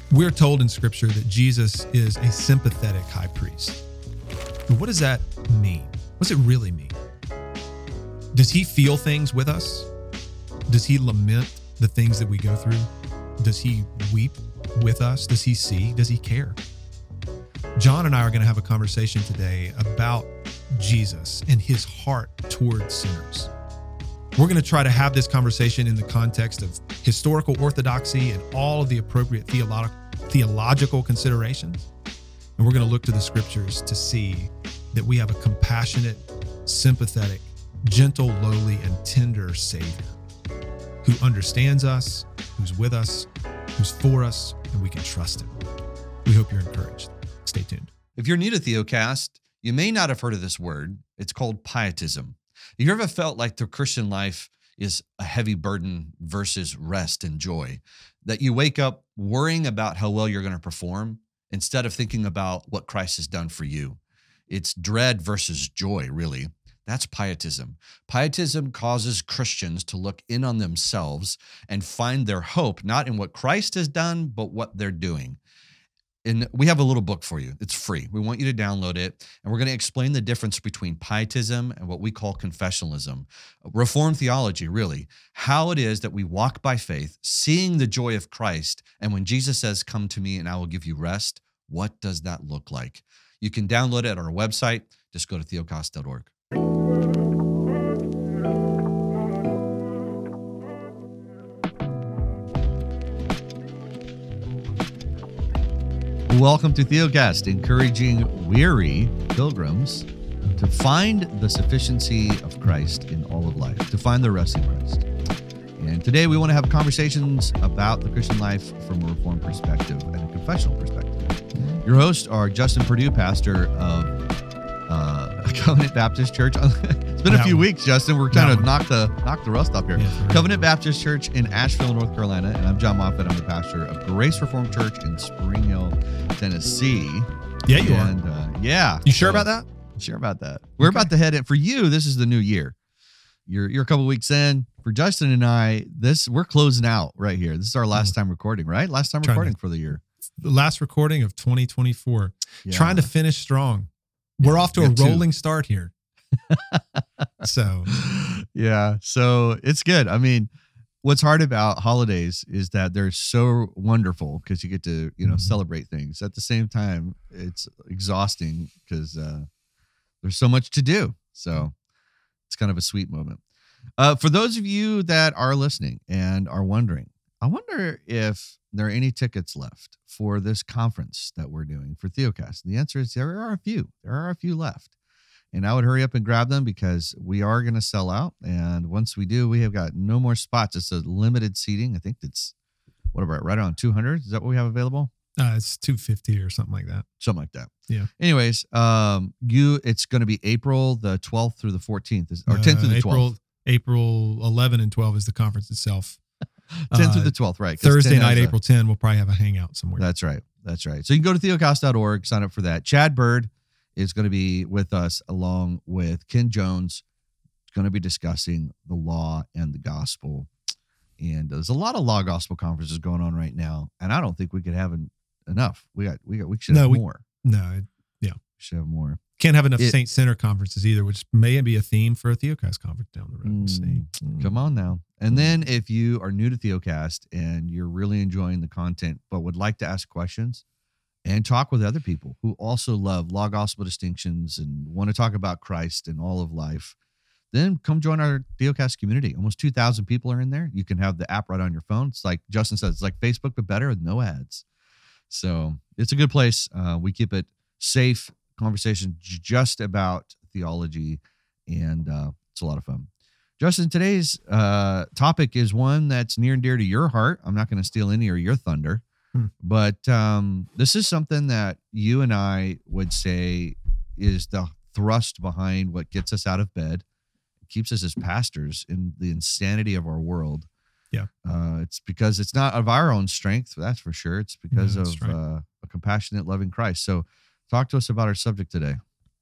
We're told in Scripture that Jesus is a sympathetic high priest. But what does that mean? What does it really mean? Does he feel things with us? Does he lament the things that we go through? Does he weep with us? Does he see? Does he care? John and I are going to have a conversation today about Jesus and his heart towards sinners. We're going to try to have this conversation in the context of historical orthodoxy and all of the appropriate theological considerations. And we're going to look to the scriptures to see that we have a compassionate, sympathetic, gentle, lowly, and tender Savior who understands us, who's with us, who's for us, and we can trust him. We hope you're encouraged. Stay tuned. If you're new to Theocast, you may not have heard of this word. It's called pietism. Have you ever felt like the Christian life is a heavy burden versus rest and joy? That you wake up worrying about how well you're going to perform instead of thinking about what Christ has done for you. It's dread versus joy, really. That's pietism. Pietism causes Christians to look in on themselves and find their hope, not in what Christ has done, but what they're doing. And we have a little book for you. It's free. We want you to download it. And we're going to explain the difference between pietism and what we call confessionalism. Reformed theology, really. How it is that we walk by faith, seeing the joy of Christ. And when Jesus says, "Come to me and I will give you rest," what does that look like? You can download it on our website. Just go to theocast.org. Welcome to Theocast, encouraging weary pilgrims to find the sufficiency of Christ in all of life, to find the rest in Christ. And today we want to have conversations about the Christian life from a Reformed perspective and a confessional perspective. Your hosts are Justin Perdue, pastor of Covenant Baptist Church. It's been a few weeks, Justin. We're trying to knock the rust off here. Yeah, Covenant Baptist Church in Asheville, North Carolina. And I'm John Moffitt. I'm the pastor of Grace Reformed Church in Spring Hill, Tennessee. Yeah, you are. Yeah. You sure about that? Sure about that. We're about to head in. For you, this is the new year. You're a couple weeks in. For Justin and I, we're closing out right here. This is our last time recording, right? Last time recording for the year. The last recording of 2024. Yeah. Trying to finish strong. We're off to a rolling start here. So it's good. I mean, what's hard about holidays is that they're so wonderful because you get to, celebrate things. At the same time, it's exhausting because there's so much to do. So it's kind of a sweet moment. For those of you that are listening and are wondering, I wonder if there are any tickets left for this conference that we're doing for Theocast. And the answer is there are a few. There are a few left. And I would hurry up and grab them because we are going to sell out. And once we do, we have got no more spots. It's a limited seating. I think it's, right around 200? Is that what we have available? It's 250 or something like that. Something like that. Yeah. Anyways, it's going to be April the 12th through the 14th, or 10th through the 12th. April 11 and 12 is the conference itself. 10th through the 12th, right. Thursday night, April 10, we'll probably have a hangout somewhere. That's right. So you can go to theocast.org, sign up for that. Chad Bird is going to be with us along with Ken Jones. It's going to be discussing the law and the gospel. And there's a lot of law gospel conferences going on right now. And I don't think we could have enough. We should have more. We should have more. Can't have enough Saint Center conferences either, which may be a theme for a Theocast conference down the road. We'll see. Come on now. And then if you are new to Theocast and you're really enjoying the content, but would like to ask questions and talk with other people who also love law gospel distinctions and want to talk about Christ and all of life, then come join our Theocast community. Almost 2,000 people are in there. You can have the app right on your phone. It's like Justin says, it's like Facebook, but better with no ads. So it's a good place. We keep it safe. Conversation just about theology, and it's a lot of fun. Justin, today's topic is one that's near and dear to your heart. I'm not going to steal any of your thunder, but this is something that you and I would say is the thrust behind what gets us out of bed, keeps us as pastors in the insanity of our world. Yeah, it's because it's not of our own strength, that's for sure. It's because of a compassionate, loving Christ. So talk to us about our subject today.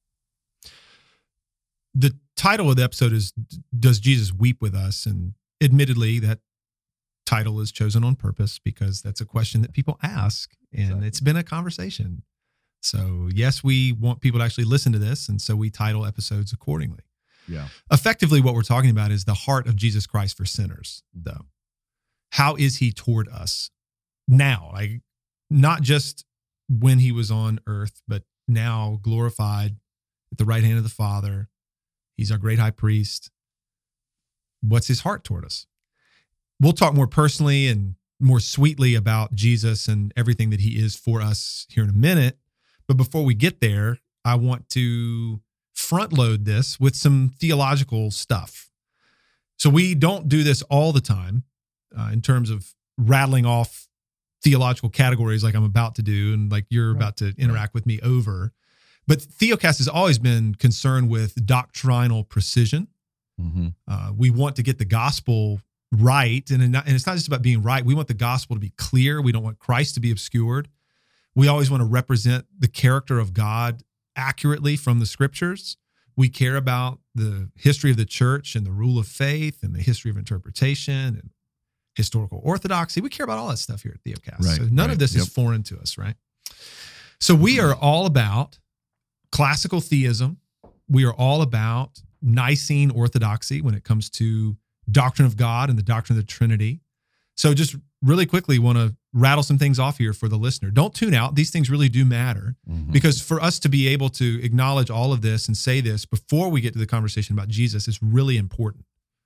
The title of the episode is, Does Jesus Weep with Us? And admittedly, that title is chosen on purpose because that's a question that people ask, and It's been a conversation. So yes, we want people to actually listen to this, and so we title episodes accordingly. Yeah. Effectively, what we're talking about is the heart of Jesus Christ for sinners, though. How is he toward us now? Like, not just when he was on earth, but now glorified at the right hand of the Father. He's our great high priest. What's his heart toward us? We'll talk more personally and more sweetly about Jesus and everything that he is for us here in a minute. But before we get there, I want to front load this with some theological stuff. So we don't do this all the time in terms of rattling off theological categories like I'm about to do and like you're about to interact with me over. But Theocast has always been concerned with doctrinal precision. Mm-hmm. We want to get the gospel right. And it's not just about being right. We want the gospel to be clear. We don't want Christ to be obscured. We always want to represent the character of God accurately from the scriptures. We care about the history of the church and the rule of faith and the history of interpretation and historical orthodoxy. We care about all that stuff here at Theocast. Right, so none of this is foreign to us, right? So we are all about classical theism. We are all about Nicene orthodoxy when it comes to doctrine of God and the doctrine of the Trinity. So just really quickly want to rattle some things off here for the listener. Don't tune out. These things really do matter because for us to be able to acknowledge all of this and say this before we get to the conversation about Jesus is really important.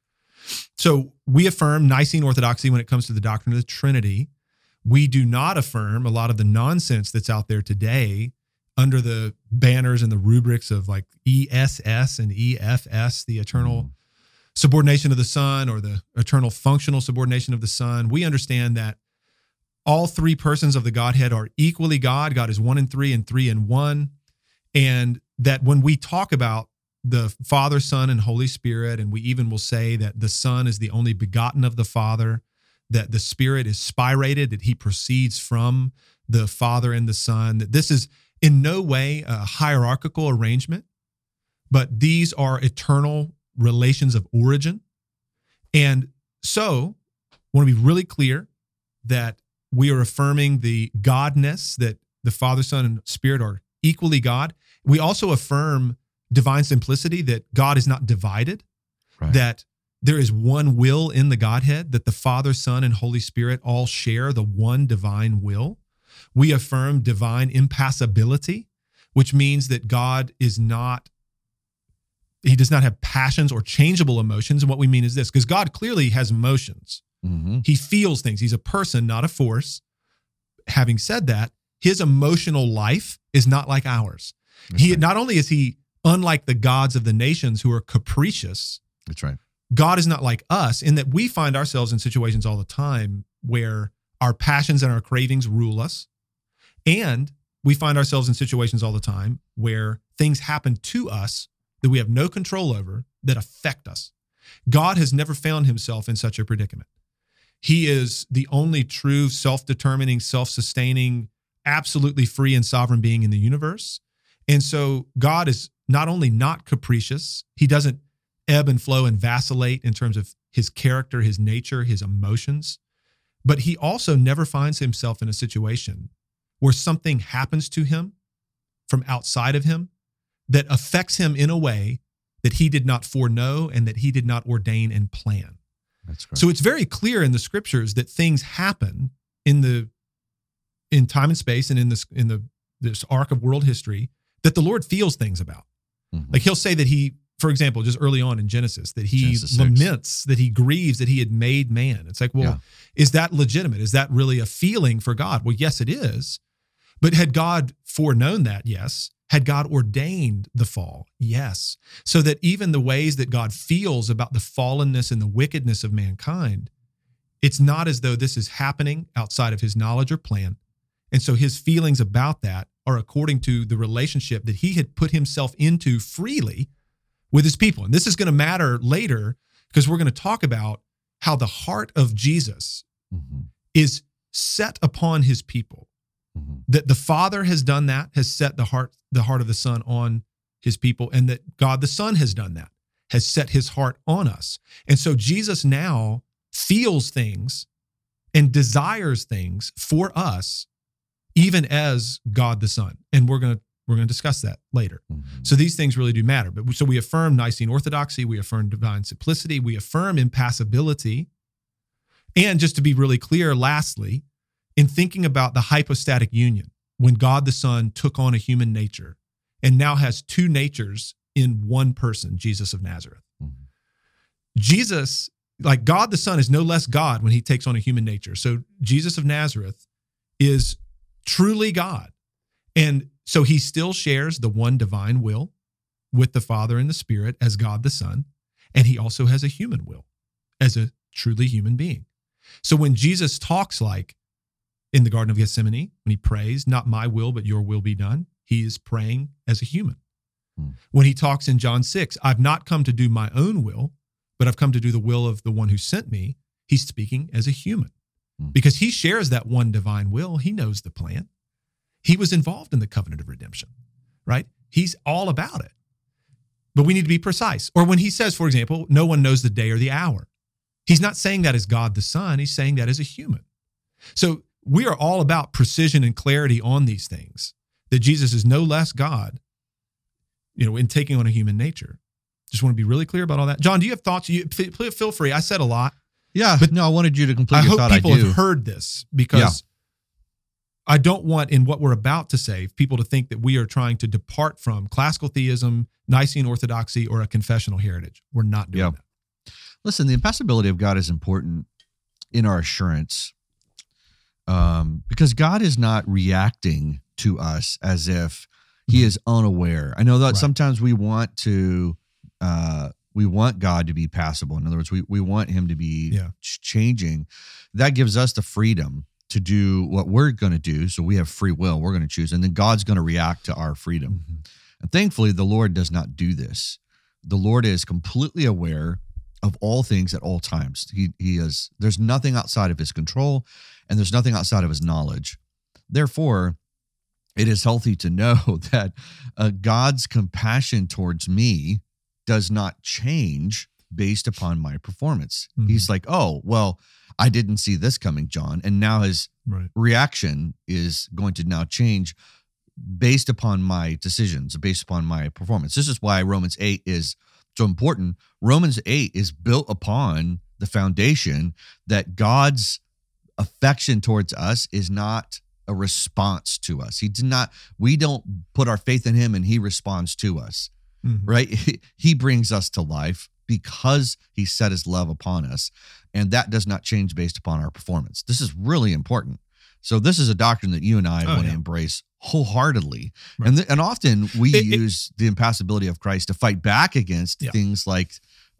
So we affirm Nicene orthodoxy when it comes to the doctrine of the Trinity. We do not affirm a lot of the nonsense that's out there today under the banners and the rubrics of like ESS and EFS, the eternal subordination of the Son or the eternal functional subordination of the Son. We understand that all three persons of the Godhead are equally God. God is 1 in 3 and 3 in 1. And that when we talk about the Father, Son, and Holy Spirit, and we even will say that the Son is the only begotten of the Father, that the Spirit is spirated, that he proceeds from the Father and the Son, that this is in no way a hierarchical arrangement, but these are eternal relations of origin. And so I want to be really clear that we are affirming the Godness, that the Father, Son, and Spirit are equally God. We also affirm divine simplicity, that God is not divided, that there is one will in the Godhead, that the Father, Son, and Holy Spirit all share the one divine will. We affirm divine impassibility, which means that God is not, he does not have passions or changeable emotions. And what we mean is this, because God clearly has emotions. He feels things. He's a person, not a force. Having said that, his emotional life is not like ours. Not only is he unlike the gods of the nations who are capricious. That's right. God is not like us in that we find ourselves in situations all the time where our passions and our cravings rule us. And we find ourselves in situations all the time where things happen to us that we have no control over that affect us. God has never found himself in such a predicament. He is the only true self-determining, self-sustaining, absolutely free and sovereign being in the universe. And so God is not only not capricious, he doesn't ebb and flow and vacillate in terms of his character, his nature, his emotions, but he also never finds himself in a situation where something happens to him from outside of him that affects him in a way that he did not foreknow and that he did not ordain and plan. That's correct. So it's very clear in the scriptures that things happen in time and space and in this arc of world history that the Lord feels things about. Like he'll say that he, for example, just early on in Genesis, that he laments, that he grieves that he had made man. It's like, well, is that legitimate? Is that really a feeling for God? Well, yes, it is. But had God foreknown that? Yes. Had God ordained the fall? Yes. So that even the ways that God feels about the fallenness and the wickedness of mankind, it's not as though this is happening outside of his knowledge or plan. And so his feelings about that are according to the relationship that he had put himself into freely with his people. And this is going to matter later because we're going to talk about how the heart of Jesus is set upon his people. That the Father has done that, has set the heart of the Son on his people, and that God the Son has done that, has set his heart on us. And so Jesus now feels things and desires things for us, even as God the Son. And we're going to discuss that later. Mhm. So these things really do matter. But so we affirm Nicene orthodoxy, we affirm divine simplicity, we affirm impassibility. And just to be really clear, lastly, in thinking about the hypostatic union, when God the Son took on a human nature and now has two natures in one person, Jesus of Nazareth. Mhm. Jesus, like God the Son, is no less God when he takes on a human nature. So Jesus of Nazareth is truly God. And so he still shares the one divine will with the Father and the Spirit as God the Son. And he also has a human will as a truly human being. So when Jesus talks like in the Garden of Gethsemane, when he prays, not my will, but your will be done, he is praying as a human. When he talks in John 6, I've not come to do my own will, but I've come to do the will of the one who sent me, he's speaking as a human because he shares that one divine will. He knows the plan. He was involved in the covenant of redemption, right? He's all about it. But we need to be precise. Or when he says, for example, no one knows the day or the hour, he's not saying that as God the Son. He's saying that as a human. So we are all about precision and clarity on these things, that Jesus is no less God, in taking on a human nature. Just want to be really clear about all that. John, do you have thoughts? Feel free. I said a lot. Yeah, but no, I wanted you to complete I your hope thought. people I do. have heard this because I don't want, in what we're about to say, people to think that we are trying to depart from classical theism, Nicene orthodoxy, or a confessional heritage. We're not doing that. Listen, the impassibility of God is important in our assurance because God is not reacting to us as if he is unaware. I know that sometimes we want God to be passible. In other words, we want him to be changing. That gives us the freedom to do what we're going to do. So we have free will. We're going to choose. And then God's going to react to our freedom. Mm-hmm. And thankfully, the Lord does not do this. The Lord is completely aware of all things at all times. He is. There's nothing outside of his control, and there's nothing outside of his knowledge. Therefore, it is healthy to know that God's compassion towards me does not change based upon my performance. Mm-hmm. He's like, oh, well, I didn't see this coming, John. And now his reaction is going to now change based upon my decisions, based upon my performance. This is why Romans 8 is so important. Romans 8 is built upon the foundation that God's affection towards us is not a response to us. We don't put our faith in him and he responds to us, right? He brings us to life because he set his love upon us. And that does not change based upon our performance. This is really important. So this is a doctrine that you and I want to embrace wholeheartedly. Right. And often we use the impassibility of Christ to fight back against things like,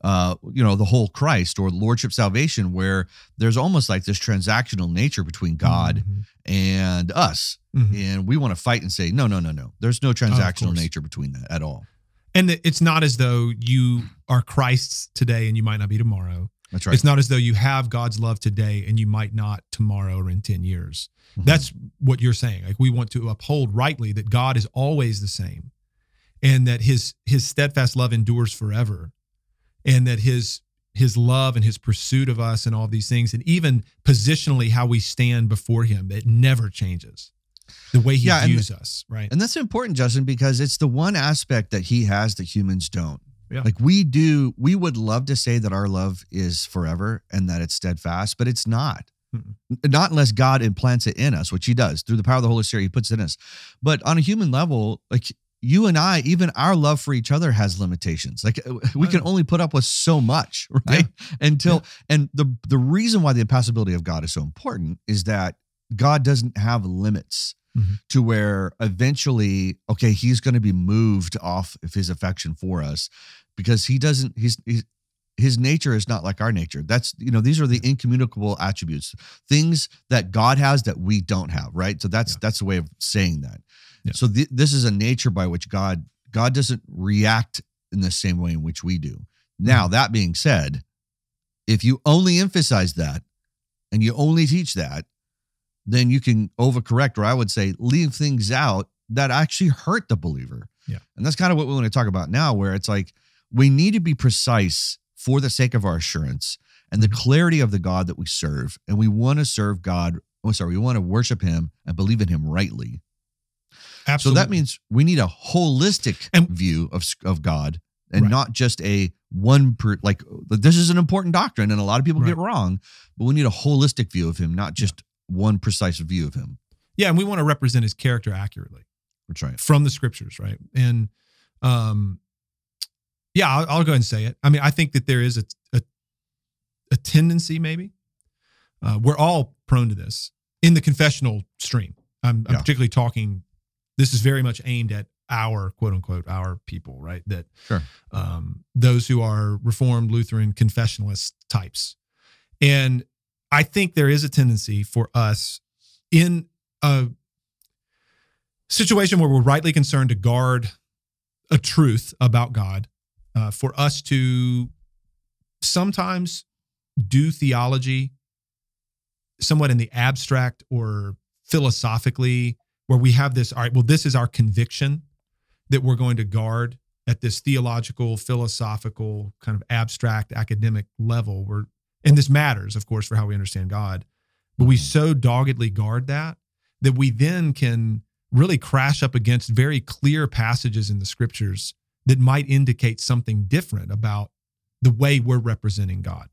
the whole Christ or Lordship salvation, where there's almost like this transactional nature between God and us. And we want to fight and say, no. There's no transactional nature between that at all. And it's not as though you are Christ's today and you might not be tomorrow. That's right. It's not as though you have God's love today and you might not tomorrow or in 10 years. Mm-hmm. That's what you're saying. Like, we want to uphold rightly that God is always the same and that his steadfast love endures forever, and that his love and his pursuit of us and all these things, and even positionally how we stand before him, it never changes. The way he views us, right? And that's important, Justin, because it's the one aspect that he has that humans don't. Yeah. Like we would love to say that our love is forever and that it's steadfast, but it's not. Not unless God implants it in us, which he does. Through the power of the Holy Spirit, he puts it in us. But on a human level, like you and I, even our love for each other has limitations. Like we can only put up with so much, right? Yeah. And the reason why the impassibility of God is so important is that God doesn't have limits. To where eventually, he's going to be moved off of his affection for us, because his nature is not like our nature. That's, these are the incommunicable attributes, things that God has that we don't have, right? So that's the way of saying that. Yeah. So this is a nature by which God doesn't react in the same way in which we do. Now, that being said, if you only emphasize that and you only teach that, then you can overcorrect, or I would say leave things out that actually hurt the believer. Yeah. And that's kind of what we want to talk about now, where it's like we need to be precise for the sake of our assurance and the clarity of the God that we serve, and we want to serve God. We want to worship him and believe in him rightly. Absolutely. So that means we need a holistic view of God, and not just a this is an important doctrine, and a lot of people get it wrong, but we need a holistic view of him, not just one precise view of him. Yeah, and we want to represent his character accurately. That's right. From the scriptures, right? And I'll go ahead and say it. I mean, I think that there is a tendency, maybe. We're all prone to this in the confessional stream. I'm particularly talking, this is very much aimed at our, quote unquote, our people, right? That those who are Reformed, Lutheran, confessionalist types. And I think there is a tendency for us in a situation where we're rightly concerned to guard a truth about God, for us to sometimes do theology somewhat in the abstract or philosophically, where we have this, all right, well, this is our conviction that we're going to guard at this theological, philosophical, kind of abstract academic level. And this matters, of course, for how we understand God, but we so doggedly guard that we then can really crash up against very clear passages in the scriptures that might indicate something different about the way we're representing God.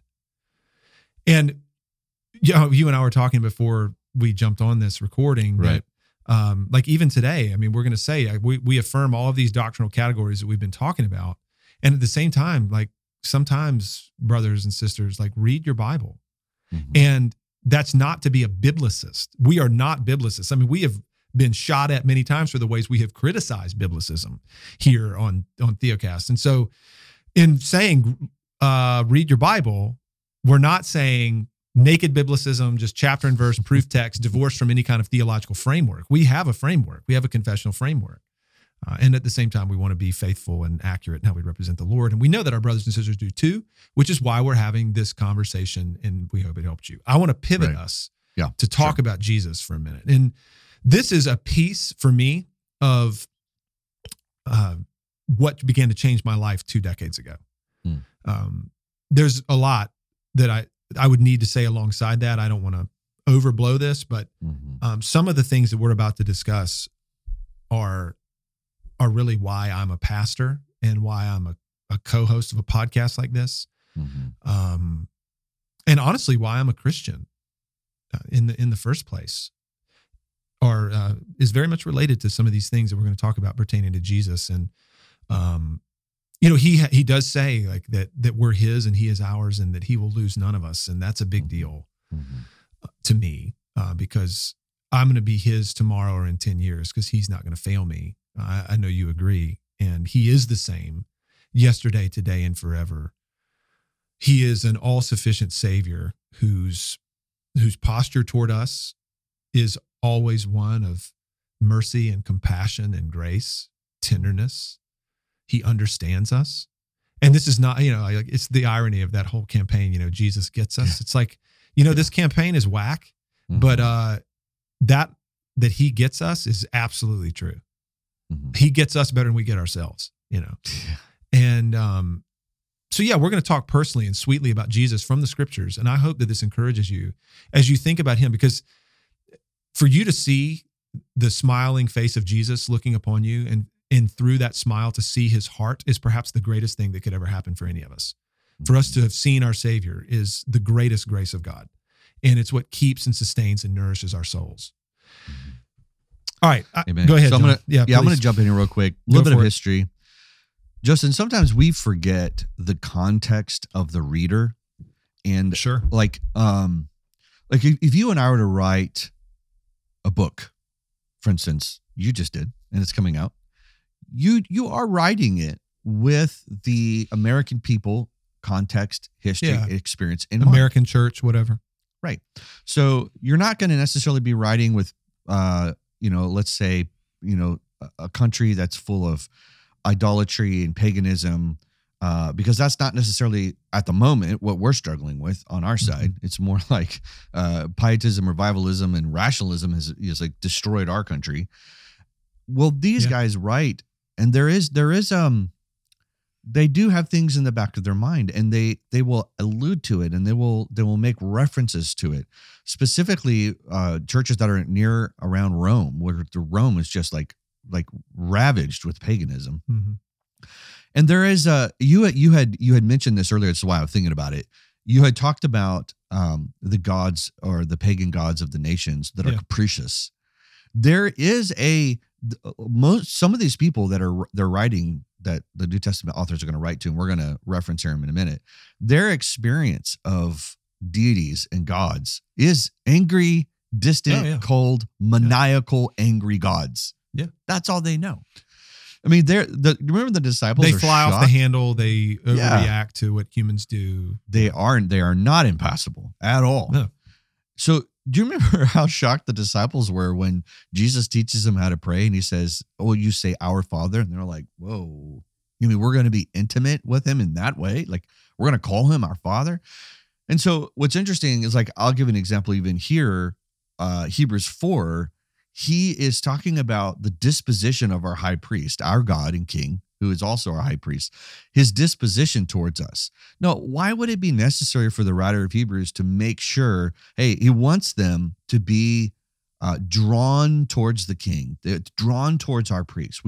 And you and I were talking before we jumped on this recording, right? Like even today, I mean, we're going to say we affirm all of these doctrinal categories that we've been talking about, and at the same time, like sometimes brothers and sisters, like read your Bible, and that's not to be a biblicist. We are not biblicists. I mean, we have been shot at many times for the ways we have criticized biblicism here on Theocast. And so in saying, read your Bible, we're not saying naked biblicism, just chapter and verse, proof text, divorced from any kind of theological framework. We have a framework. We have a confessional framework. And at the same time, we want to be faithful and accurate in how we represent the Lord. And we know that our brothers and sisters do too, which is why we're having this conversation, and we hope it helped you. I want to pivot us to talk about Jesus for a minute. And this is a piece for me of what began to change my life 2 decades ago. There's a lot that I would need to say alongside that. I don't want to overblow this, but some of the things that we're about to discuss are really why I'm a pastor and why I'm a co-host of a podcast like this. And honestly, why I'm a Christian in the first place, or is very much related to some of these things that we're going to talk about pertaining to Jesus. And he does say like that we're his and he is ours, and that he will lose none of us, and that's a big deal to me, because I'm going to be his tomorrow or in 10 years, because he's not going to fail me. I know you agree. And he is the same yesterday, today, and forever. He is an all-sufficient Savior whose posture toward us is always one of mercy and compassion and grace, tenderness. He understands us. And this is not, it's the irony of that whole campaign, Jesus gets us. It's like, this campaign is whack, but that he gets us is absolutely true. He gets us better than we get ourselves, And so, we're going to talk personally and sweetly about Jesus from the scriptures. And I hope that this encourages you as you think about him, because for you to see the smiling face of Jesus looking upon you, and through that smile to see his heart, is perhaps the greatest thing that could ever happen for any of us. For us to have seen our Savior is the greatest grace of God. And it's what keeps and sustains and nourishes our souls. All right. Go ahead. So I'm going to jump in here real quick. A little bit of history. Justin, sometimes we forget the context of the reader. And sure. Like if you and I were to write a book, for instance, you just did, and it's coming out, you are writing it with the American people, context, history, experience in American mind. Church, whatever. Right. So you're not going to necessarily be writing with, let's say, a country that's full of idolatry and paganism, because that's not necessarily at the moment what we're struggling with on our side. It's more like pietism, revivalism, and rationalism has like destroyed our country. Well, these guys write, and there is they do have things in the back of their mind, and they will allude to it, and they will make references to it. Specifically, churches that are near around Rome, where the Rome is just like ravaged with paganism. Mm-hmm. And there is you had mentioned this earlier. It's why I was thinking about it. You had talked about the gods or the pagan gods of the nations that are capricious. There is some of these people that they're writing, that the New Testament authors are going to write to, and we're going to reference here in a minute. Their experience of deities and gods is angry, distant, cold, maniacal, angry gods. Yeah, that's all they know. I mean, remember the disciples? They fly off the handle. They overreact to what humans do. They are not impassible at all. No. So, do you remember how shocked the disciples were when Jesus teaches them how to pray, and he says, "Oh, you say our Father," and they're like, "Whoa, you mean we're going to be intimate with him in that way? Like we're going to call him our Father?" And so, what's interesting is, like, I'll give an example even here, Hebrews 4. He is talking about the disposition of our high priest, our God and King, who is also our high priest, his disposition towards us. Now, why would it be necessary for the writer of Hebrews to make sure, hey, he wants them to be drawn towards the King, drawn towards our priest,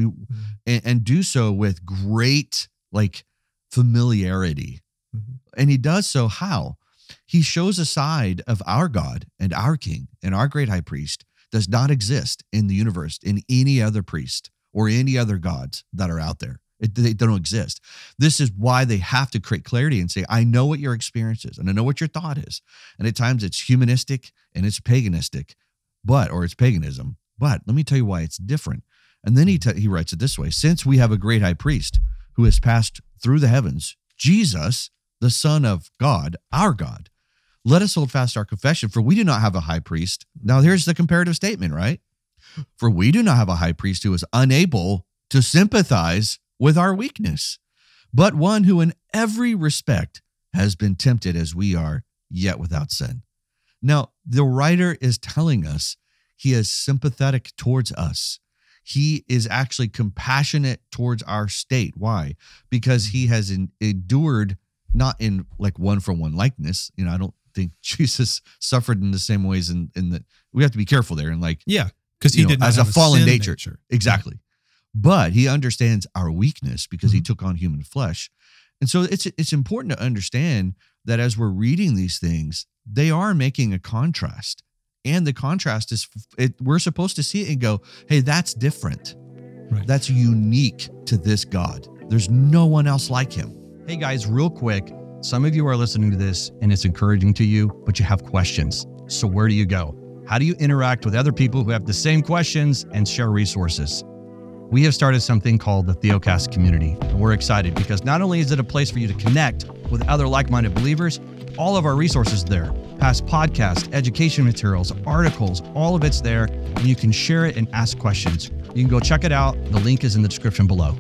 and do so with great, like, familiarity. Mm-hmm. And he does so how? He shows a side of our God and our King and our great high priest does not exist in the universe in any other priest or any other gods that are out there. They don't exist. This is why they have to create clarity and say, I know what your experience is, and I know what your thought is. And at times it's humanistic and it's paganistic, or it's paganism. But let me tell you why it's different. And then he writes it this way: since we have a great high priest who has passed through the heavens, Jesus, the Son of God, our God, let us hold fast our confession, for we do not have a high priest. Now, here's the comparative statement, right? For we do not have a high priest who is unable to sympathize with our weakness, but one who in every respect has been tempted as we are, yet without sin. Now, the writer is telling us he is sympathetic towards us. He is actually compassionate towards our state. Why? Because he has endured, not in like one-for-one likeness. I don't think Jesus suffered in the same ways in that we have to be careful there. And because he did not as have a fallen sin nature. Exactly. But he understands our weakness because he took on human flesh. And so it's important to understand that as we're reading these things, they are making a contrast. And the contrast is, we're supposed to see it and go, hey, that's different. Right. That's unique to this God. There's no one else like him. Hey guys, real quick, some of you are listening to this and it's encouraging to you, but you have questions. So where do you go? How do you interact with other people who have the same questions and share resources? We have started something called the Theocast community, and we're excited because not only is it a place for you to connect with other like-minded believers, all of our resources there, past podcasts, education materials, articles, all of it's there, and you can share it and ask questions. You can go check it out. The link is in the description below.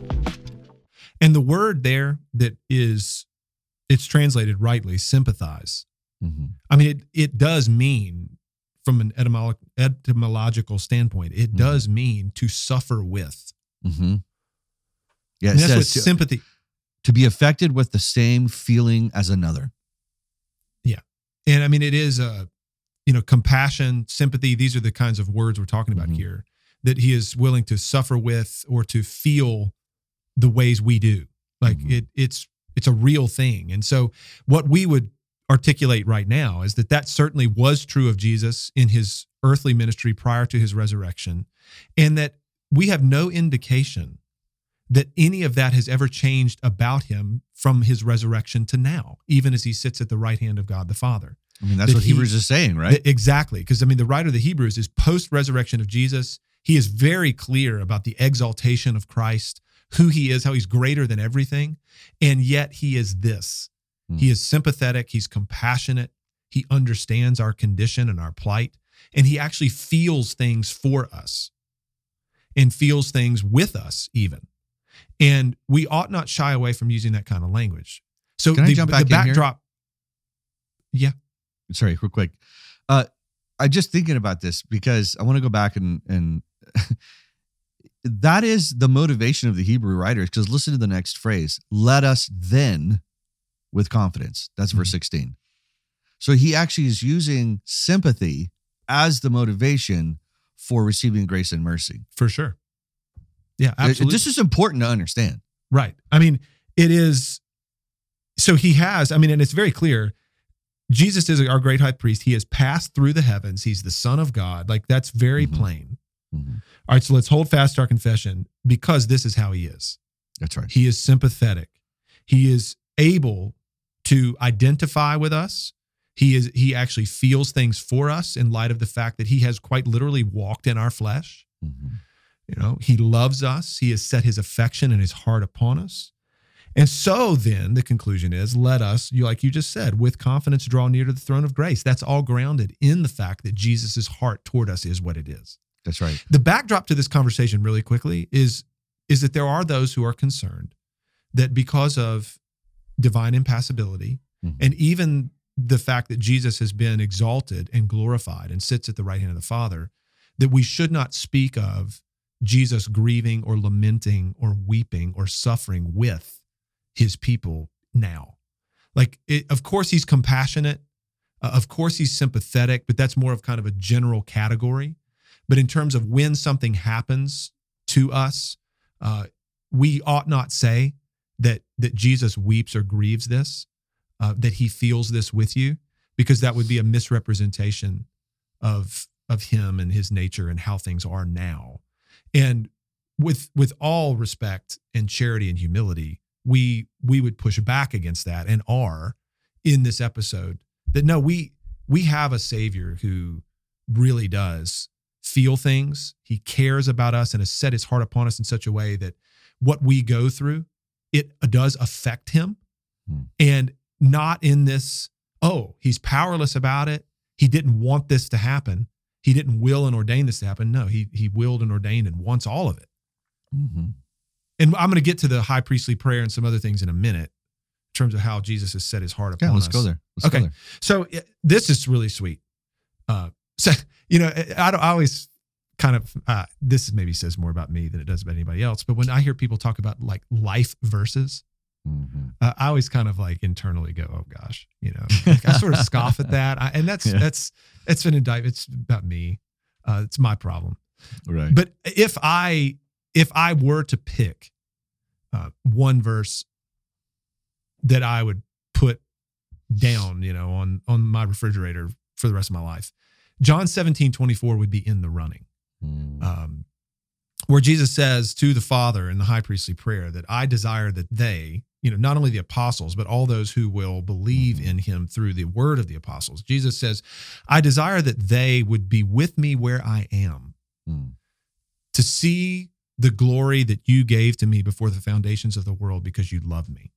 And the word there it's translated rightly, sympathize. Mm-hmm. I mean, it does mean, from an etymological standpoint, it does mean to suffer with. Mm-hmm. Yeah, and that's what sympathy. To be affected with the same feeling as another. Yeah. And I mean, it is compassion, sympathy. These are the kinds of words we're talking about here, that he is willing to suffer with or to feel the ways we do. Like it's a real thing. And so what we would articulate right now is that certainly was true of Jesus in his earthly ministry prior to his resurrection, and that we have no indication that any of that has ever changed about him from his resurrection to now, even as he sits at the right hand of God the Father. I mean, that's what Hebrews is saying, right? Exactly. Because, I mean, the writer of the Hebrews is post-resurrection of Jesus. He is very clear about the exaltation of Christ, who he is, how he's greater than everything, and yet he is this. He is sympathetic. He's compassionate. He understands our condition and our plight, and he actually feels things for us and feels things with us even. And we ought not shy away from using that kind of language. So Can I jump back the backdrop. Yeah. Sorry, real quick. I'm just thinking about this because I want to go back and that is the motivation of the Hebrew writers, because listen to the next phrase. Let us then with confidence. That's verse 16. So he actually is using sympathy as the motivation for receiving grace and mercy. For sure. Yeah, absolutely. This is important to understand. Right. I mean, it is. So he has, I mean, and it's very clear. Jesus is our great high priest. He has passed through the heavens. He's the Son of God. Like, that's very plain. Mm-hmm. All right. So let's hold fast to our confession, because this is how he is. That's right. He is sympathetic. He is able to identify with us. He actually feels things for us in light of the fact that he has quite literally walked in our flesh. Mm-hmm. You know, he loves us. He has set his affection and his heart upon us. And so then the conclusion is, let us, like you just said, with confidence draw near to the throne of grace. That's all grounded in the fact that Jesus's heart toward us is what it is. That's right. The backdrop to this conversation really quickly is that there are those who are concerned that because of divine impassibility and even the fact that Jesus has been exalted and glorified and sits at the right hand of the Father, that we should not speak of Jesus grieving or lamenting or weeping or suffering with his people now. Like, of course he's compassionate. Of course he's sympathetic, but that's more of kind of a general category. But in terms of when something happens to us, we ought not say that Jesus weeps or grieves this, that he feels this with you, because that would be a misrepresentation of him and his nature and how things are now. And with all respect and charity and humility, we would push back against that, and are in this episode, that no, we have a Savior who really does feel things. He cares about us and has set his heart upon us in such a way that what we go through, it does affect him. And not in this, oh, he's powerless about it. He didn't want this to happen. He didn't will and ordain this to happen. No, he willed and ordained and wants all of it. Mm-hmm. And I'm going to get to the high priestly prayer and some other things in a minute, in terms of how Jesus has set his heart upon us. Let's go there. Let's go there. So this is really sweet. So, you know, I always kind of, this maybe says more about me than it does about anybody else. But when I hear people talk about like life verses, I always kind of like internally go, oh gosh, you know, like I sort of scoff at that. And it's an indictment. It's about me. It's my problem. Right. But if I were to pick one verse that I would put down, you know, on my refrigerator for the rest of my life, John 17:24 would be in the running. Where Jesus says to the Father in the high priestly prayer that I desire that they, you know, not only the apostles, but all those who will believe in him through the word of the apostles. Jesus says, I desire that they would be with me where I am, to see the glory that you gave to me before the foundations of the world, because you love me.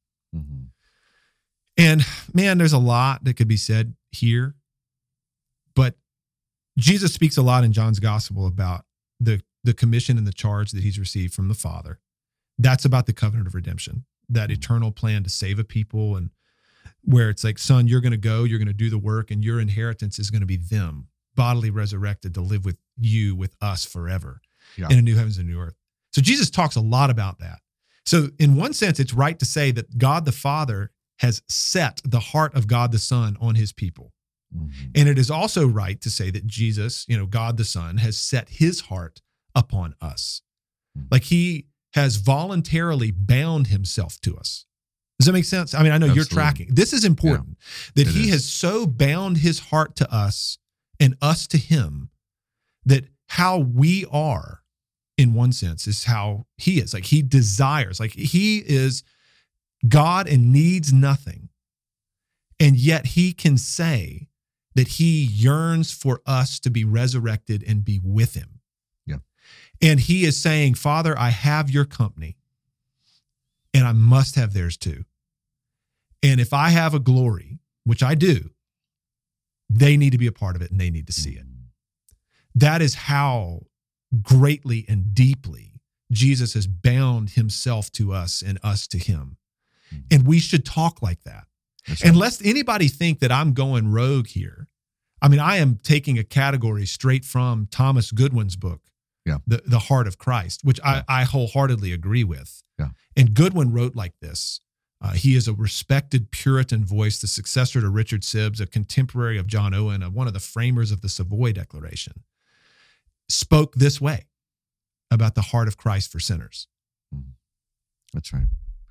And man, there's a lot that could be said here, but Jesus speaks a lot in John's gospel about the commission and the charge that he's received from the Father. That's about the covenant of redemption, that eternal plan to save a people, and where it's like, son, you're going to go, you're going to do the work, and your inheritance is going to be them, bodily resurrected to live with you, with us forever in a new heavens and new earth. So Jesus talks a lot about that. So in one sense, it's right to say that God the Father has set the heart of God the Son on his people. And it is also right to say that Jesus, you know, God the Son, has set his heart upon us. Like he has voluntarily bound himself to us. Does that make sense? I mean, I know you're tracking. This is important, that he has so bound his heart to us and us to him, that how we are, in one sense, is how he is. Like he desires, like he is God and needs nothing. And yet he can say that he yearns for us to be resurrected and be with him. And he is saying, Father, I have your company and I must have theirs too. And if I have a glory, which I do, they need to be a part of it and they need to see it. That is how greatly and deeply Jesus has bound himself to us and us to him. And we should talk like that. Right. And lest anybody think that I'm going rogue here. I mean, I am taking a category straight from Thomas Goodwin's book, Yeah. the heart of Christ, which I wholeheartedly agree with. Yeah. And Goodwin wrote like this. He is a respected Puritan voice, the successor to Richard Sibbes, a contemporary of John Owen, one of the framers of the Savoy Declaration, spoke this way about the heart of Christ for sinners. That's right.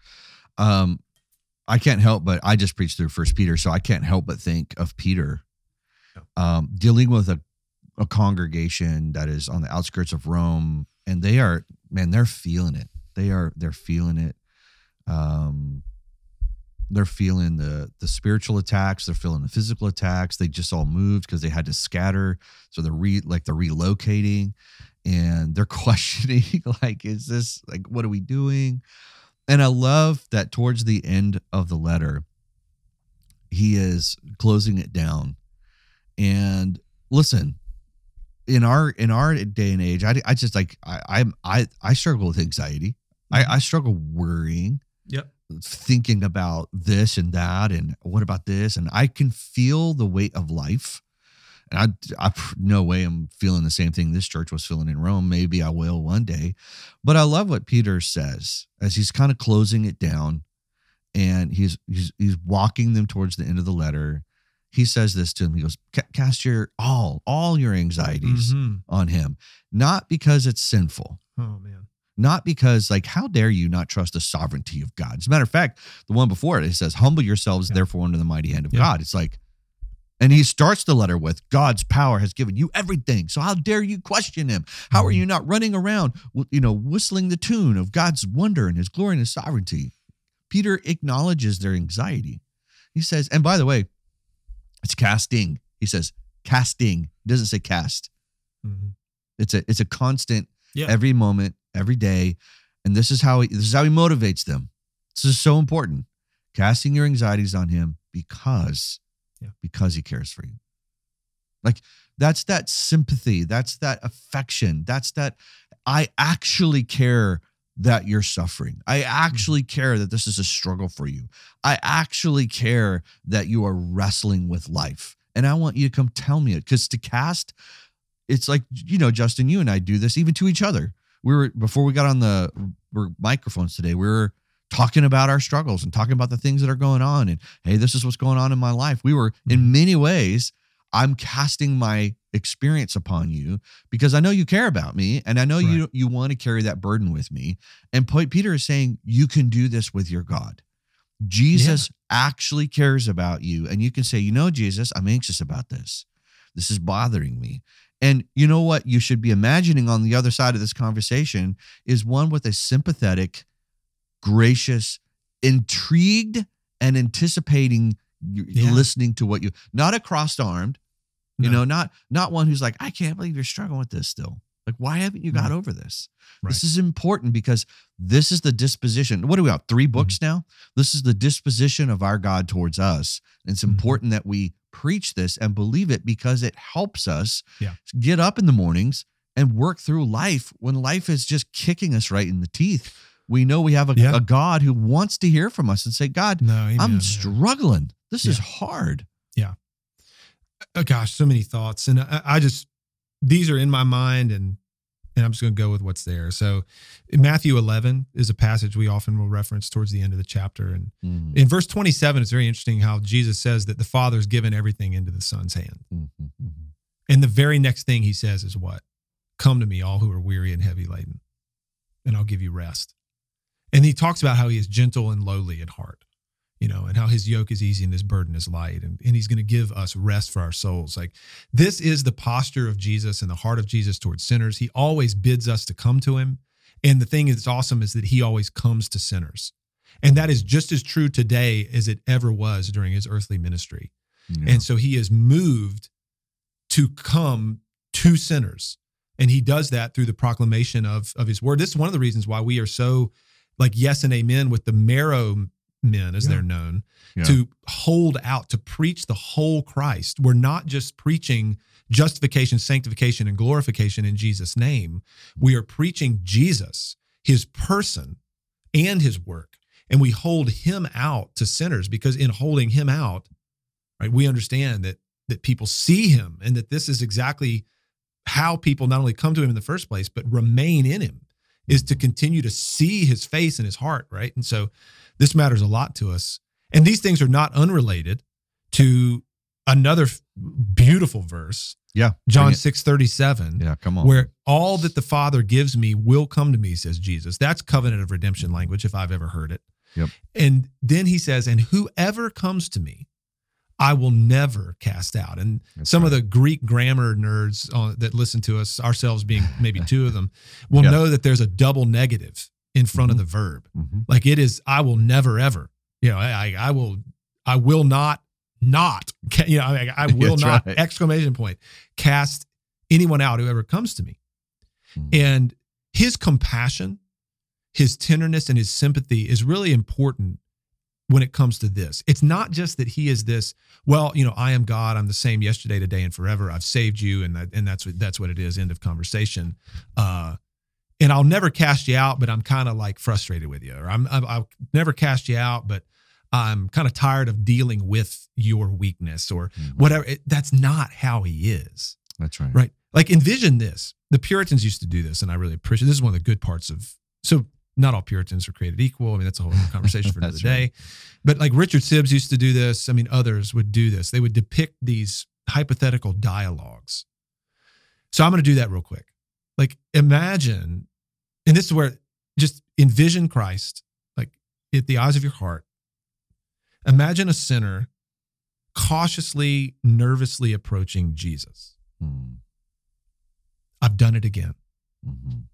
I can't help but, I just preached through 1 Peter, so I can't help but think of Peter dealing with a congregation that is on the outskirts of Rome, and they're feeling it. They're feeling it. They're feeling the spiritual attacks. They're feeling the physical attacks. They just all moved because they had to scatter. So they're relocating, and they're questioning, like, is this, like, what are we doing? And I love that towards the end of the letter, he is closing it down. And listen, in our day and age, I just like, I struggle with anxiety. I struggle worrying. Yep. Thinking about this and that, and what about this? And I can feel the weight of life. And I no way I'm feeling the same thing this church was feeling in Rome. Maybe I will one day. But I love what Peter says as he's kind of closing it down, and he's walking them towards the end of the letter. He says this to him. He goes, cast your all your anxieties on him, not because it's sinful. Oh, man. Not because, like, how dare you not trust the sovereignty of God? As a matter of fact, the one before it says, humble yourselves, therefore, under the mighty hand of God. It's like, and he starts the letter with, God's power has given you everything. So how dare you question him? How are you not running around, whistling the tune of God's wonder and his glory and his sovereignty? Peter acknowledges their anxiety. He says, and by the way, it's casting. He says, casting. He doesn't say cast. Mm-hmm. It's a constant, every moment, every day. And this is how he motivates them. This is so important. Casting your anxieties on him because he cares for you. Like, that's that sympathy. That's that affection. That's that I actually care that you're suffering. I actually care that this is a struggle for you. I actually care that you are wrestling with life. And I want you to come tell me it. Because to cast, it's like, Justin, you and I do this even to each other. Before we got on the microphones today, we were talking about our struggles and talking about the things that are going on. And, hey, this is what's going on in my life. We were, in many ways, I'm casting my experience upon you because I know you care about me, and I know you want to carry that burden with me. And Peter is saying, you can do this with your God. Jesus actually cares about you. And you can say, Jesus, I'm anxious about this. This is bothering me. And you know what you should be imagining on the other side of this conversation is one with a sympathetic, gracious, intrigued, and anticipating, listening to what you, not a crossed-armed, not one who's like, I can't believe you're struggling with this still. Like, why haven't you got over this? Right. This is important because this is the disposition. What are we on? 3 books now? This is the disposition of our God towards us. And it's important that we preach this and believe it because it helps us get up in the mornings and work through life when life is just kicking us right in the teeth. We know we have a God who wants to hear from us and say, God, I'm struggling. This is hard. Yeah. Oh, gosh, so many thoughts. And I just, these are in my mind, and I'm just going to go with what's there. So Matthew 11 is a passage we often will reference towards the end of the chapter. And in verse 27, it's very interesting how Jesus says that the Father's given everything into the Son's hand. And the very next thing he says is what? Come to me, all who are weary and heavy laden, and I'll give you rest. And he talks about how he is gentle and lowly at heart, and how his yoke is easy and his burden is light. And he's going to give us rest for our souls. Like, this is the posture of Jesus and the heart of Jesus towards sinners. He always bids us to come to him. And the thing that's awesome is that he always comes to sinners. And that is just as true today as it ever was during his earthly ministry. Yeah. And so he is moved to come to sinners. And he does that through the proclamation of his word. This is one of the reasons why we are so like yes and amen with the marrow men, as they're known, to hold out, to preach the whole Christ. We're not just preaching justification, sanctification, and glorification in Jesus' name. We are preaching Jesus, his person, and his work. And we hold him out to sinners because in holding him out, right, we understand that people see him and that this is exactly how people not only come to him in the first place, but remain in him, is to continue to see his face and his heart, right? And so this matters a lot to us. And these things are not unrelated to another beautiful verse. Yeah. John 6:37. Yeah, come on. Where all that the Father gives me will come to me, says Jesus. That's covenant of redemption language, if I've ever heard it. Yep. And then he says, and whoever comes to me, I will never cast out. And That's some right. of the Greek grammar nerds that listen to us, ourselves being maybe two of them, will Yeah. know that there's a double negative in front of the verb. Like it is, I will never, ever, I will not, I will That's not, right. exclamation point, cast anyone out whoever comes to me. Mhm. And his compassion, his tenderness, and his sympathy is really important when it comes to this. It's not just that he is this, well, I am God, I'm the same yesterday, today, and forever. I've saved you, and that's what it is, end of conversation. And I'll never cast you out, but I'm kind of like frustrated with you. Or I'll never cast you out, but I'm kind of tired of dealing with your weakness or whatever. That's not how he is. That's right. Right. Like envision this. The Puritans used to do this, and I really appreciate this. Is one of the good parts of, so not all Puritans are created equal. I mean, that's a whole other conversation for another That's day. right. But like Richard Sibbes used to do this. I mean, others would do this. They would depict these hypothetical dialogues. So I'm going to do that real quick. Like imagine, and this is where just envision Christ, like at the eyes of your heart. Imagine a sinner cautiously, nervously approaching Jesus. Mhm. I've done it again. Mhm.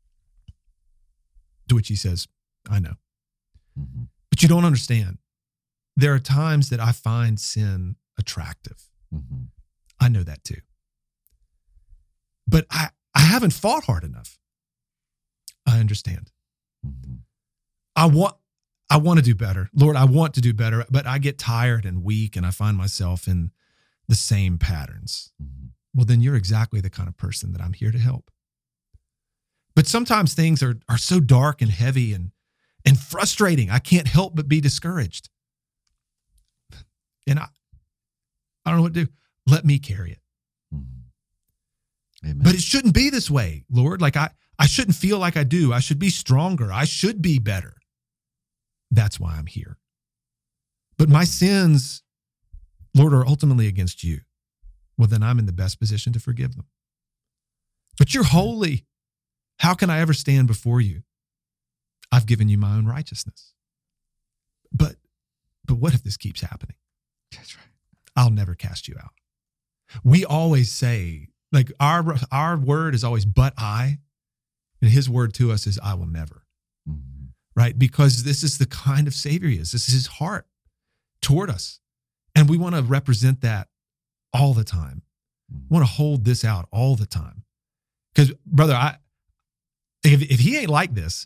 To which he says, I know. Mhm. But you don't understand. There are times that I find sin attractive. Mhm. I know that too. But I haven't fought hard enough. I understand. Mhm. I want to do better. Lord, I want to do better, but I get tired and weak and I find myself in the same patterns. Mhm. Well, then you're exactly the kind of person that I'm here to help. But sometimes things are so dark and heavy and frustrating. I can't help but be discouraged. And I don't know what to do. Let me carry it. Mhm. Amen. But it shouldn't be this way, Lord. Like I shouldn't feel like I do. I should be stronger. I should be better. That's why I'm here. But my sins, Lord, are ultimately against you. Well, then I'm in the best position to forgive them. But you're holy. How can I ever stand before you? I've given you my own righteousness. But what if this keeps happening? That's right. I'll never cast you out. We always say, like our word is always, but I, and his word to us is, I will never. Mhm. Right? Because this is the kind of Savior he is. This is his heart toward us. And we want to represent that all the time. We want to hold this out all the time. Because, brother, if he ain't like this,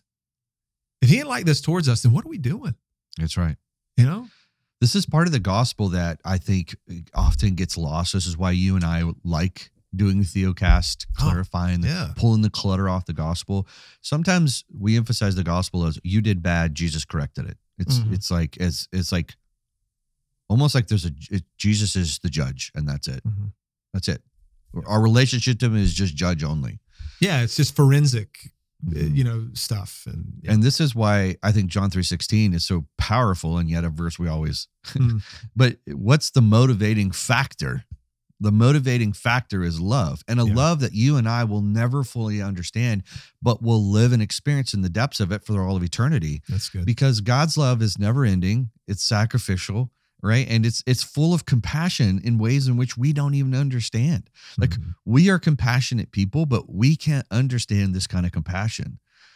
towards us, then what are we doing? That's right. You know? This is part of the gospel that I think often gets lost. This is why you and I like doing the Theocast, clarifying, yeah. pulling the clutter off the gospel. Sometimes we emphasize the gospel as you did bad, Jesus corrected it. It's like almost like Jesus is the judge and that's it. Mm-hmm. That's it. Our relationship to him is just judge only. Yeah, it's just forensic, Mhm. stuff. And And this is why I think John 3:16 is so powerful, and yet a verse we always. Mm. But what's the motivating factor? The motivating factor is love, and a Yeah. love that you and I will never fully understand, but will live and experience in the depths of it for all of eternity. that's good. Because God's love is never ending. It's sacrificial, right? And it's full of compassion in ways in which we don't even understand. Like Mhm. we are compassionate people, but we can't understand this kind of compassion.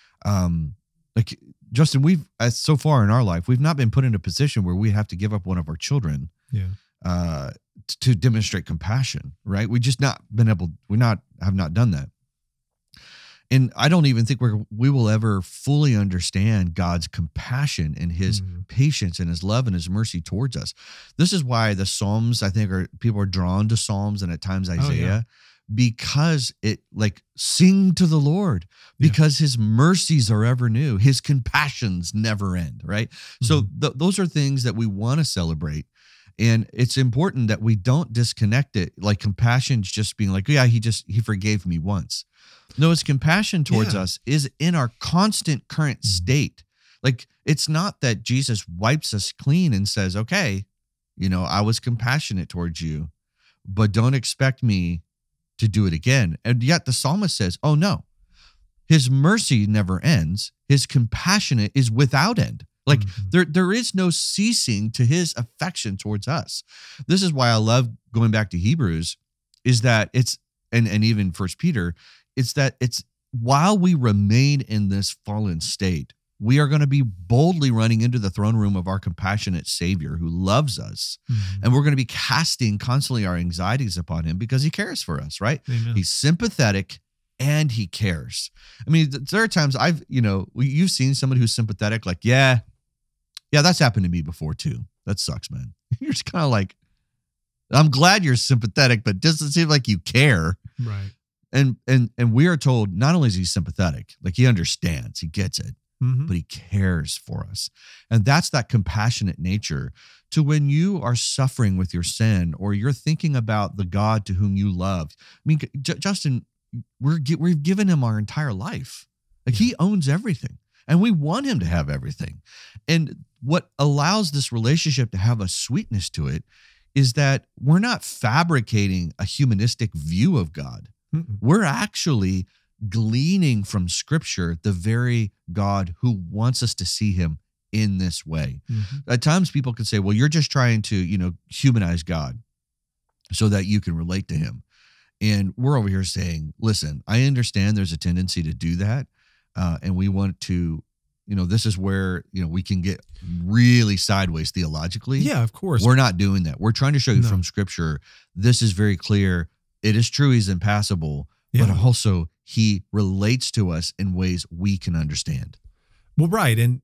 Like Justin, so far in our life, we've not been put in a position where we have to give up one of our children Yeah. to demonstrate compassion, right? We just have not done that. And I don't even think we will ever fully understand God's compassion and his Mhm. patience and his love and his mercy towards us. This is why the Psalms, I think, people are drawn to Psalms and at times Isaiah, because it sing to the Lord, because his mercies are ever new. His compassions never end, right? So those are things that we want to celebrate. And it's important that we don't disconnect it. Like compassion's just being like, yeah, he forgave me once. No, his compassion towards us is in our constant current state. Like, it's not that Jesus wipes us clean and says, okay, I was compassionate towards you, but don't expect me to do it again. And yet the psalmist says, oh no, his mercy never ends. His compassion is without end. Like there is no ceasing to his affection towards us. This is why I love going back to Hebrews, is that it's, and even 1 Peter, it's that it's while we remain in this fallen state, we are going to be boldly running into the throne room of our compassionate Savior who loves us. And we're going to be casting constantly our anxieties upon him because he cares for us, right? Amen. He's sympathetic and he cares. I mean, there are times you've seen somebody who's sympathetic, like, yeah, that's happened to me before too. That sucks, man. You're just kind of like, I'm glad you're sympathetic, but it doesn't seem like you care. Right. And we are told not only is he sympathetic, like he understands, he gets it, but he cares for us. And that's that compassionate nature to when you are suffering with your sin or you're thinking about the God to whom you love. I mean, Justin, we've given him our entire life. Like he owns everything and we want him to have everything. And what allows this relationship to have a sweetness to it is that we're not fabricating a humanistic view of God. We're actually gleaning from Scripture the very God who wants us to see him in this way. At times people can say, well, you're just trying to, humanize God so that you can relate to him. And we're over here saying, listen, I understand there's a tendency to do that. And we want to, this is where, we can get really sideways theologically. Yeah, of course. We're not doing that. We're trying to show you from Scripture, this is very clear. It is true he's impassible, but also he relates to us in ways we can understand. Well, right. And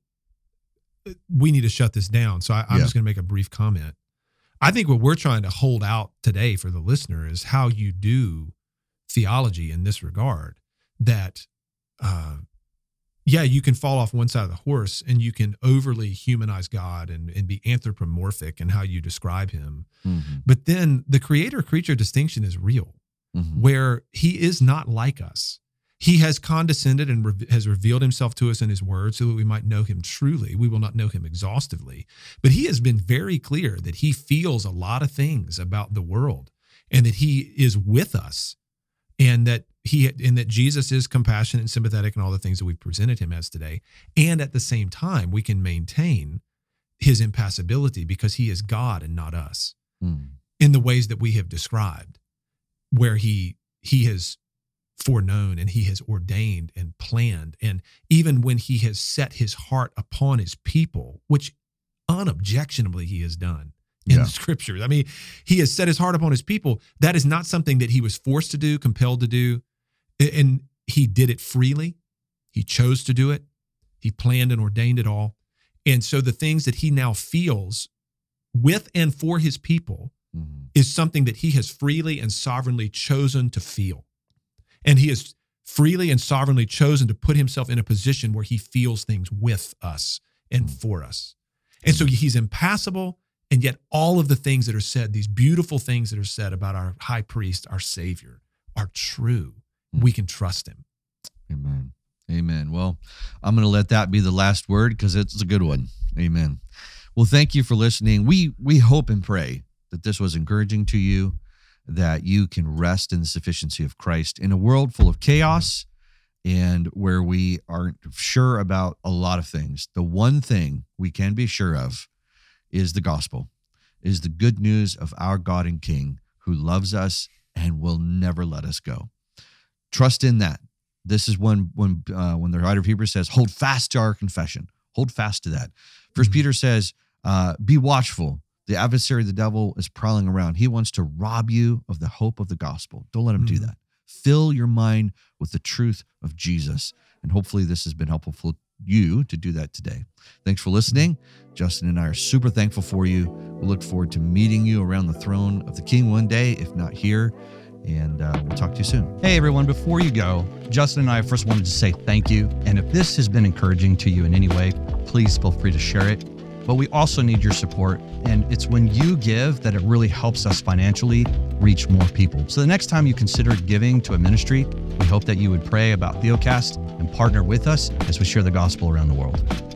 we need to shut this down. So I'm just going to make a brief comment. I think what we're trying to hold out today for the listener is how you do theology in this regard, that, you can fall off one side of the horse and you can overly humanize God and be anthropomorphic in how you describe him. But then the creator-creature distinction is real, where he is not like us. He has condescended and has revealed himself to us in his word so that we might know him truly. We will not know him exhaustively, but he has been very clear that he feels a lot of things about the world and that he is with us, and that Jesus is compassionate and sympathetic and all the things that we've presented him as today. And at the same time, we can maintain his impassibility because he is God and not us in the ways that we have described, where he has foreknown and he has ordained and planned. And even when he has set his heart upon his people, which unobjectionably he has done in the Scriptures. I mean, he has set his heart upon his people. That is not something that he was forced to do, compelled to do. And he did it freely. He chose to do it. He planned and ordained it all. And so the things that he now feels with and for his people is something that he has freely and sovereignly chosen to feel. And he has freely and sovereignly chosen to put himself in a position where he feels things with us and for us. And so he's impassible, and yet all of the things that are said, these beautiful things that are said about our high priest, our Savior, are true. We can trust him. Amen. Amen. Well, I'm going to let that be the last word because it's a good one. Amen. Well, thank you for listening. We hope and pray that this was encouraging to you, that you can rest in the sufficiency of Christ in a world full of chaos and where we aren't sure about a lot of things. The one thing we can be sure of is the gospel, is the good news of our God and King who loves us and will never let us go. Trust in that. This is when the writer of Hebrews says, hold fast to our confession. Hold fast to that. First Peter says, be watchful. The adversary, the devil, is prowling around. He wants to rob you of the hope of the gospel. Don't let him do that. Fill your mind with the truth of Jesus. And hopefully this has been helpful for you to do that today. Thanks for listening. Justin and I are super thankful for you. We look forward to meeting you around the throne of the King one day, if not here. And we'll talk to you soon. Hey, everyone. Before you go, Justin and I first wanted to say thank you. And if this has been encouraging to you in any way, please feel free to share it. but we also need your support. And it's when you give that it really helps us financially reach more people. So the next time you consider giving to a ministry, we hope that you would pray about Theocast and partner with us as we share the gospel around the world.